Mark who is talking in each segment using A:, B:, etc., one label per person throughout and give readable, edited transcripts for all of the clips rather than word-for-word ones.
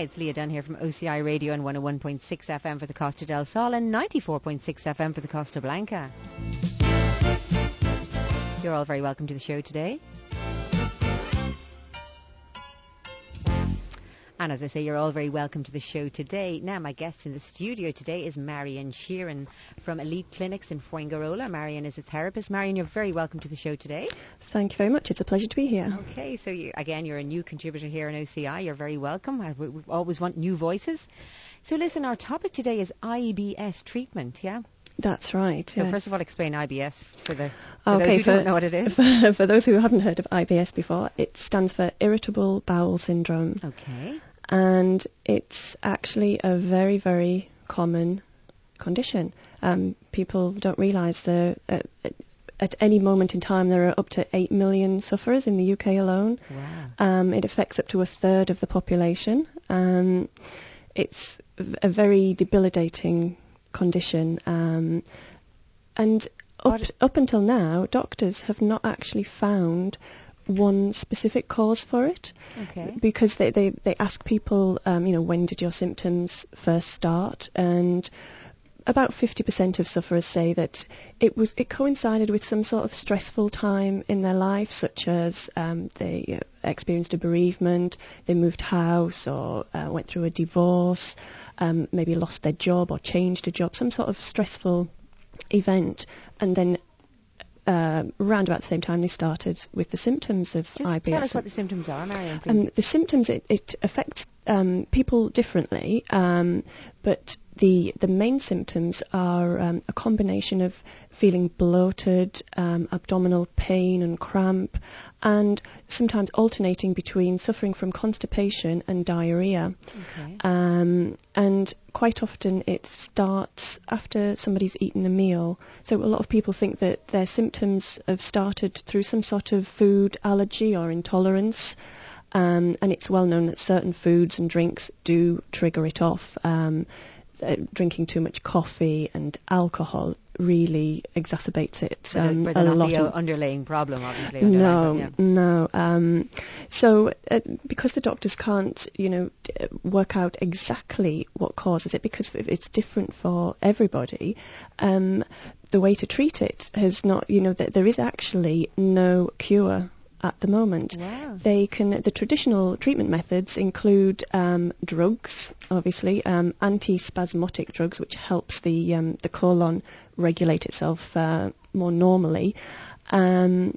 A: it's Leah Dunn here from OCI Radio and 101.6 FM for the Costa del Sol and 94.6 FM for the Costa Blanca. You're all very welcome to the show today. And as I say, you're all very welcome to the show today. Now, my guest in the studio today is Marion Sheeran from Elite Clinics in Fuengirola. Marion is a therapist. Marion, you're very welcome to the show today.
B: Thank you very much. It's a pleasure to be here.
A: Okay, so you're a new contributor here on OCI. You're very welcome. We always want new voices. So listen, our topic today is IBS treatment, yeah?
B: That's right.
A: So
B: yes.
A: First of all, explain IBS for those who don't know what it is.
B: For those who haven't heard of IBS before, it stands for Irritable Bowel Syndrome.
A: Okay.
B: And it's actually a very, very common condition. People don't realise that at any moment in time there are up to 8 million sufferers in the UK alone.
A: Wow.
B: It affects up to a third of the population. It's a very debilitating condition. And up until now, doctors have not actually found one specific cause for it.
A: Okay.
B: Because they ask people, when did your symptoms first start? And about 50% of sufferers say that it coincided with some sort of stressful time in their life, such as they experienced a bereavement, they moved house, or went through a divorce, maybe lost their job or changed a job, some sort of stressful event, and then around about the same time they started with the symptoms of IBS.
A: Just tell us what the symptoms are, Marion, please.
B: The symptoms, it affects people differently, but the main symptoms are a combination of feeling bloated, abdominal pain and cramp, and sometimes alternating between suffering from constipation and diarrhea.
A: Okay.
B: And quite often it starts after somebody's eaten a meal. So a lot of people think that their symptoms have started through some sort of food allergy or intolerance. And it's well known that certain foods and drinks do trigger it off. Drinking too much coffee and alcohol really exacerbates it
A: but not the underlying problem, obviously.
B: No. So because the doctors can't, work out exactly what causes it, because it's different for everybody, the way to treat it has not, there is actually no cure at the moment.
A: Wow.
B: The traditional treatment methods include drugs, obviously, antispasmodic drugs, which helps the colon regulate itself more normally, and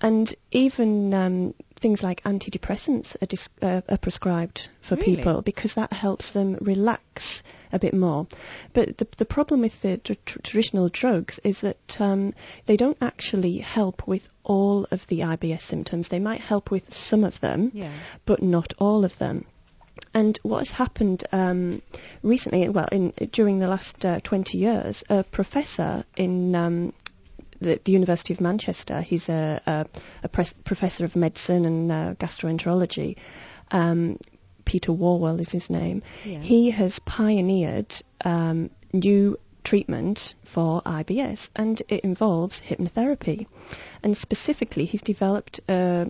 B: even things like antidepressants are prescribed for
A: Really?
B: people, because that helps them relax a bit more. But the problem with the traditional drugs is that they don't actually help with all of the IBS symptoms. They might help with some of them, but not all of them. And what has happened recently, during the last 20 years, a professor in the University of Manchester, he's a professor of medicine and gastroenterology, Peter Warwell is his name. Yeah. He has pioneered new treatment for IBS, and it involves hypnotherapy. And specifically, he's developed a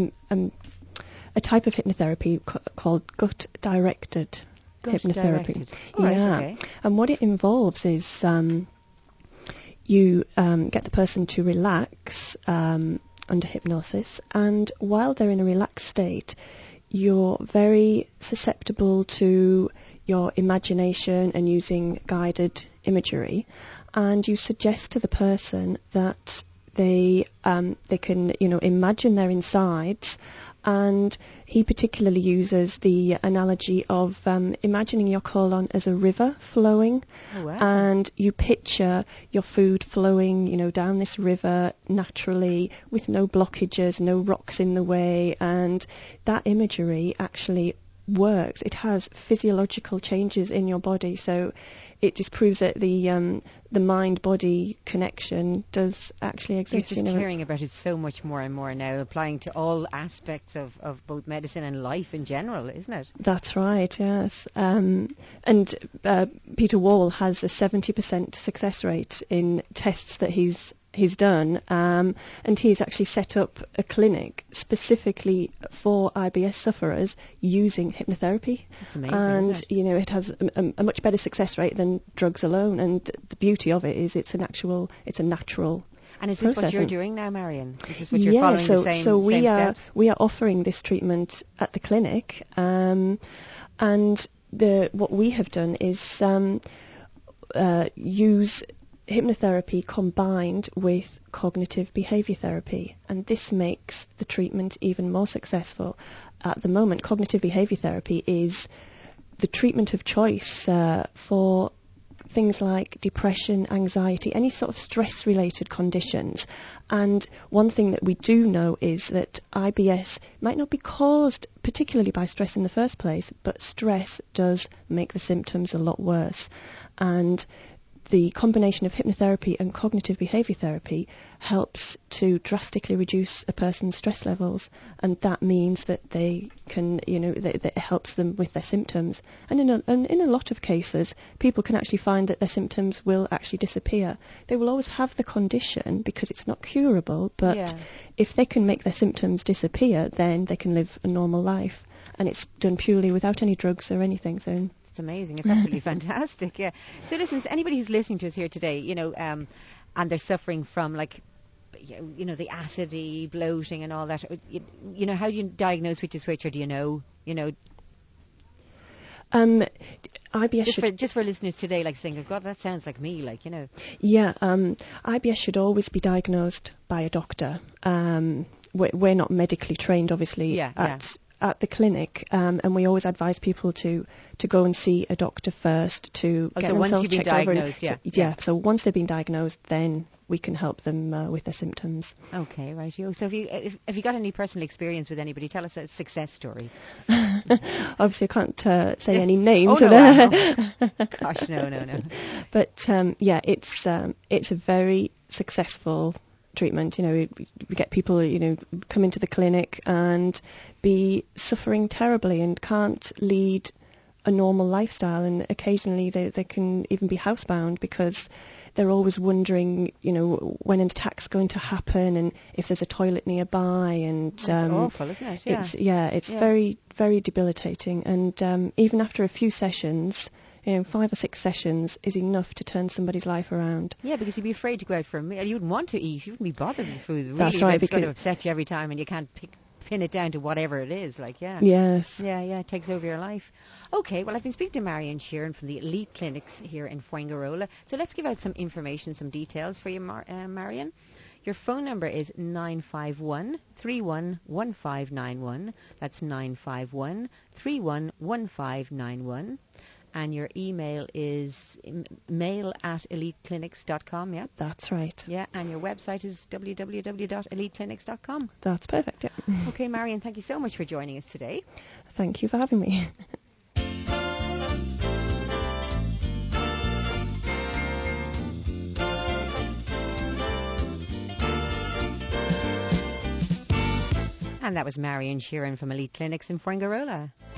B: type of hypnotherapy called gut-directed hypnotherapy.
A: Oh, right, okay.
B: And what it involves is you get the person to relax under hypnosis, and while they're in a relaxed state, you're very susceptible to your imagination and using guided imagery, and you suggest to the person that they can imagine their insides. And he particularly uses the analogy of imagining your colon as a river flowing.
A: Oh, wow.
B: And you picture your food flowing, down this river naturally with no blockages, no rocks in the way. And that imagery actually works. It has physiological changes in your body. So it just proves that the mind-body connection does actually exist.
A: You're just hearing about it so much more and more now, applying to all aspects of both medicine and life in general, isn't it?
B: That's right, yes. And Peter Wall has a 70% success rate in tests that he's he's done, and he's actually set up a clinic specifically for IBS sufferers using hypnotherapy.
A: That's amazing,
B: and
A: isn't it?
B: it has a much better success rate than drugs alone. And the beauty of it is it's a natural
A: And is this
B: process.
A: what you're doing now, Marion? Is this what you're following the same steps?
B: We are offering this treatment at the clinic, and what we have done is use hypnotherapy combined with cognitive behaviour therapy, and this makes the treatment even more successful. At the moment, cognitive behaviour therapy is the treatment of choice for things like depression, anxiety, any sort of stress-related conditions. And one thing that we do know is that IBS might not be caused particularly by stress in the first place, but stress does make the symptoms a lot worse. And the combination of hypnotherapy and cognitive behaviour therapy helps to drastically reduce a person's stress levels, and that means that they can, that it helps them with their symptoms. And in a lot of cases, people can actually find that their symptoms will actually disappear. They will always have the condition because it's not curable, but if they can make their symptoms disappear, then they can live a normal life. And it's done purely without any drugs or anything. So
A: it's amazing. It's absolutely fantastic. Yeah. So listen, anybody who's listening to us here today, and they're suffering from the acidity, bloating, and all that. How do you diagnose which is which, or do you know?
B: IBS
A: just for listeners today, saying, "God, that sounds like me,"
B: Yeah, IBS should always be diagnosed by a doctor. We're not medically trained, obviously, at the clinic, and we always advise people to go and see a doctor first to get themselves checked over. So once they've been diagnosed, then we can help them with their symptoms.
A: Okay, right. So have you got any personal experience with anybody? Tell us a success story.
B: Obviously, I can't say any names.
A: Oh, no. Gosh, no.
B: But it's a very successful treatment. We get people, come into the clinic and be suffering terribly and can't lead a normal lifestyle, and occasionally they can even be housebound because they're always wondering, when an attack's going to happen and if there's a toilet nearby. And
A: it's awful, isn't it?
B: It's very, very debilitating. And even after a few sessions, 5 or 6 sessions is enough to turn somebody's life around. Yeah,
A: because you'd be afraid to go out for a meal. You wouldn't want to eat. You wouldn't be bothered with food. Really,
B: that's right.
A: It's going to upset you every time, and you can't pin it down to whatever it is.
B: Yes.
A: Yeah, it takes over your life. Okay, well, I've been speaking to Marion Sheeran from the Elite Clinics here in Fuengirola. So let's give out some information, some details for you, Marion. Your phone number is 951-311591. That's 951-311591. And your email is mail@eliteclinics.com, yeah?
B: That's right.
A: Yeah, and your website is www.eliteclinics.com.
B: That's perfect, yeah.
A: Okay, Marion, thank you so much for joining us today.
B: Thank you for having me.
A: And that was Marion Sheeran from Elite Clinics in Fuengirola.